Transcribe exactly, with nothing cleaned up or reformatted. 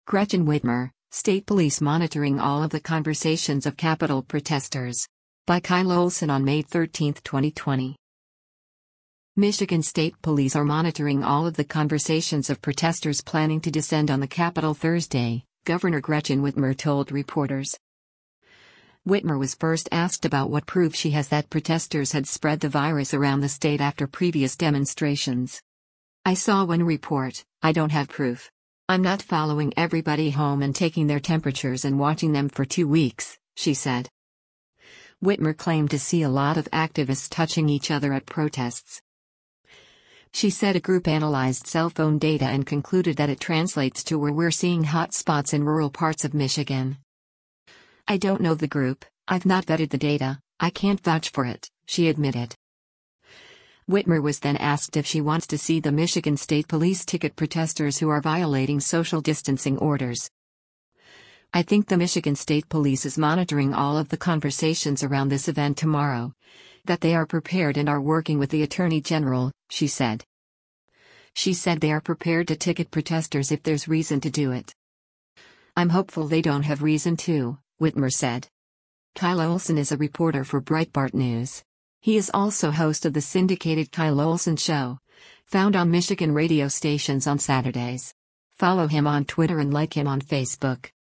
Gretchen Whitmer, State Police monitoring all of the conversations of Capitol protesters. By Kyle Olson on May thirteenth, twenty twenty. Michigan State Police are monitoring all of the conversations of protesters planning to descend on the Capitol Thursday, Governor Gretchen Whitmer told reporters. Whitmer was first asked about what proof she has that protesters had spread the virus around the state after previous demonstrations. "I saw one report, I don't have proof. I'm not following everybody home and taking their temperatures and watching them for two weeks, she said. Whitmer claimed to see a lot of activists touching each other at protests. She said a group analyzed cell phone data and concluded that it translates to where we're seeing hot spots in rural parts of Michigan. "I don't know the group, I've not vetted the data, I can't vouch for it," she admitted. Whitmer was then asked if she wants to see the Michigan State Police ticket protesters who are violating social distancing orders. "I think the Michigan State Police is monitoring all of the conversations around this event tomorrow. That they are prepared and are working with the Attorney General," she said. She said they are prepared to ticket protesters if there's reason to do it. "I'm hopeful they don't have reason to," Whitmer said. Kyle Olson is a reporter for Breitbart News. He is also host of the syndicated Kyle Olson Show, found on Michigan radio stations on Saturdays. Follow him on Twitter and like him on Facebook.